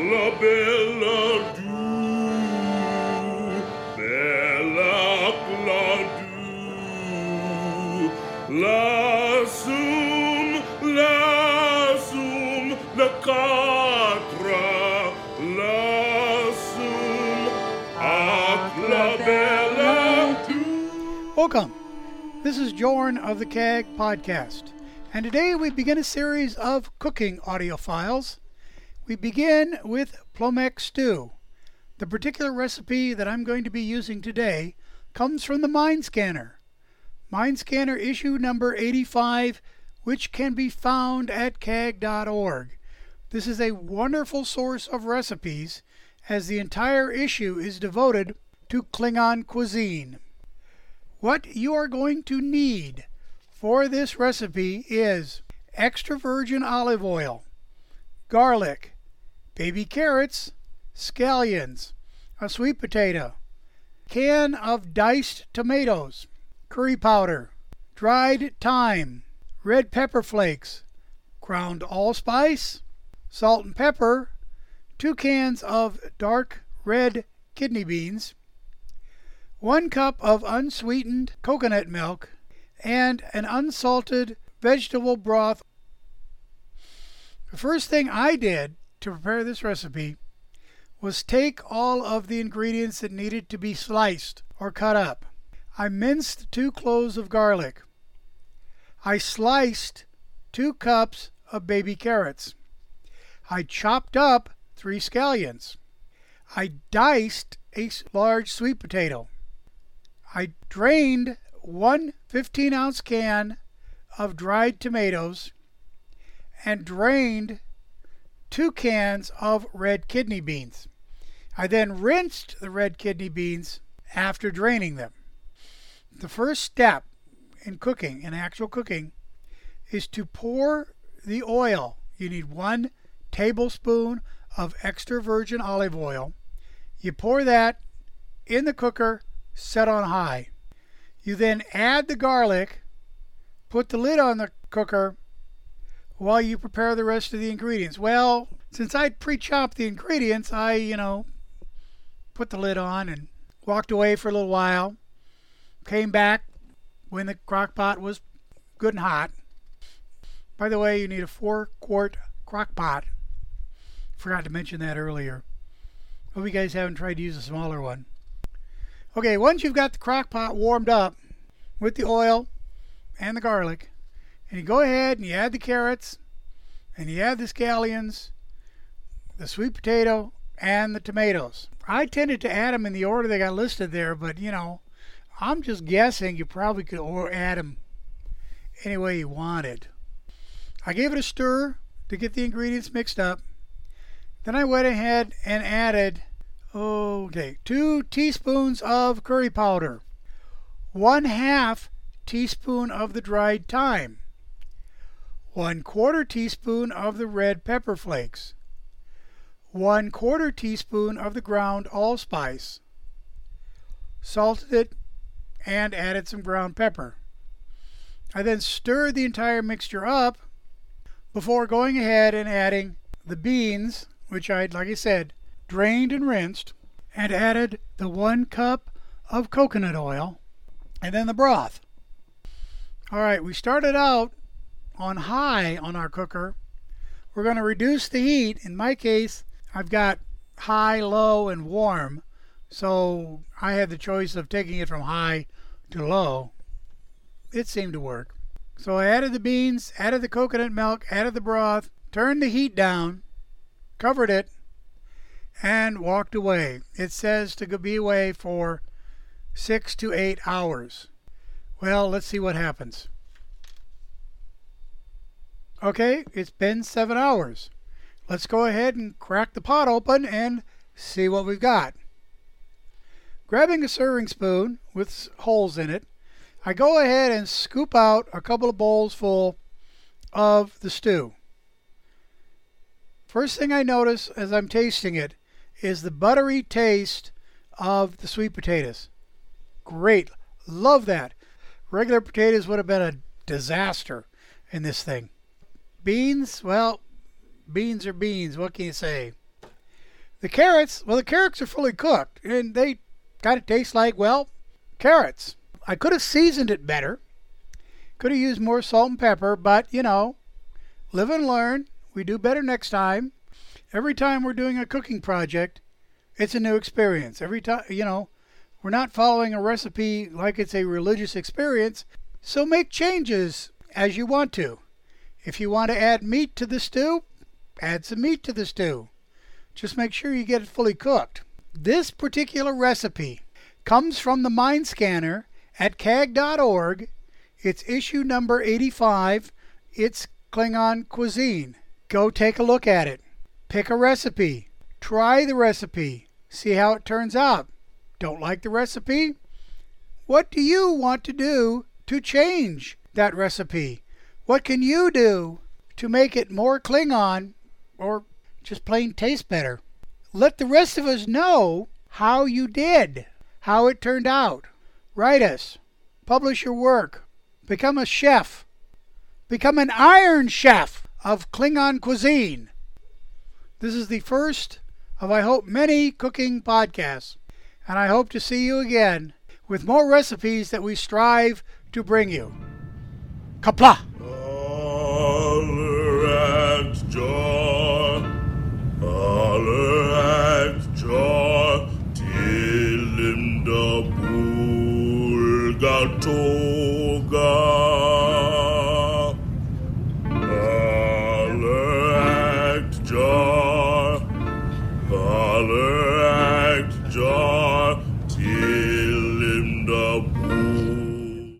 la bella do, bella la do, lasum, la catra, lasum, ac la bella do. Welcome. This is Jorn of the CAG Podcast, and today we begin a series of cooking audio files. We begin with Plomex stew. The particular recipe that I'm going to be using today comes from the Mindscanner. Mindscanner issue number 85, which can be found at cag.org. This is a wonderful source of recipes, as the entire issue is devoted to Klingon cuisine. What you are going to need for this recipe is extra virgin olive oil, garlic, baby carrots, scallions, a sweet potato, can of diced tomatoes, curry powder, dried thyme, red pepper flakes, ground allspice, salt and pepper, 2 cans of dark red kidney beans, 1 cup of unsweetened coconut milk, and an unsalted vegetable broth. The first thing I did to prepare this recipe was take all of the ingredients that needed to be sliced or cut up. I minced 2 cloves of garlic. I sliced 2 cups of baby carrots. I chopped up 3 scallions. I diced a large sweet potato. I drained 1 15-ounce can of dried tomatoes and drained 2 cans of red kidney beans. I then rinsed the red kidney beans after draining them. The first step in cooking, in actual cooking, is to pour the oil. You need 1 tablespoon of extra virgin olive oil. You pour that in the cooker, set on high. You then add the garlic, put the lid on the cooker while you prepare the rest of the ingredients. Well, since I'd pre-chopped the ingredients, I, put the lid on and walked away for a little while. Came back when the crock pot was good and hot. By the way, you need a 4-quart crock pot. Forgot to mention that earlier. Hope you guys haven't tried to use a smaller one. Okay, once you've got the crock pot warmed up with the oil and the garlic, and you go ahead and you add the carrots, and you add the scallions, the sweet potato, and the tomatoes. I tended to add them in the order they got listed there, but I'm just guessing you probably could add them any way you wanted. I gave it a stir to get the ingredients mixed up. Then I went ahead and added 2 teaspoons of curry powder, 1/2 teaspoon of the dried thyme, 1/4 teaspoon of the red pepper flakes, 1/4 teaspoon of the ground allspice, salted it, and added some ground pepper. I then stirred the entire mixture up before going ahead and adding the beans, which I'd, like I said, drained and rinsed, and added the 1 cup of coconut oil, and then the broth. Alright, we started out on high on our cooker. We're going to reduce the heat. In my case, I've got high, low, and warm, so I had the choice of taking it from high to low. It seemed to work. So I added the beans, added the coconut milk, added the broth, turned the heat down, covered it, and walked away. It says to be away for 6 to 8 hours. Well, let's see what happens. Okay, it's been 7 hours. Let's go ahead and crack the pot open and see what we've got. Grabbing a serving spoon with holes in it, I go ahead and scoop out a couple of bowls full of the stew. First thing I notice as I'm tasting it is the buttery taste of the sweet potatoes. Great. Love that. Regular potatoes would have been a disaster in this thing. Beans, well, beans are beans. What can you say? The carrots are fully cooked, and they kind of taste like, well, carrots. I could have seasoned it better. Could have used more salt and pepper, but, live and learn. We do better next time. Every time we're doing a cooking project, it's a new experience. Every time, we're not following a recipe like it's a religious experience, so make changes as you want to. If you want to add meat to the stew, add some meat to the stew. Just make sure you get it fully cooked. This particular recipe comes from the Mind Scanner at CAG.org. It's issue number 85. It's Klingon cuisine. Go take a look at it. Pick a recipe. Try the recipe. See how it turns out. Don't like the recipe? What do you want to do to change that recipe? What can you do to make it more Klingon or just plain taste better? Let the rest of us know how you did, how it turned out. Write us. Publish your work. Become a chef. Become an Iron Chef of Klingon cuisine. This is the first of, I hope, many cooking podcasts. And I hope to see you again with more recipes that we strive to bring you. Kapla! Honor and joy, till in the Purgatoga.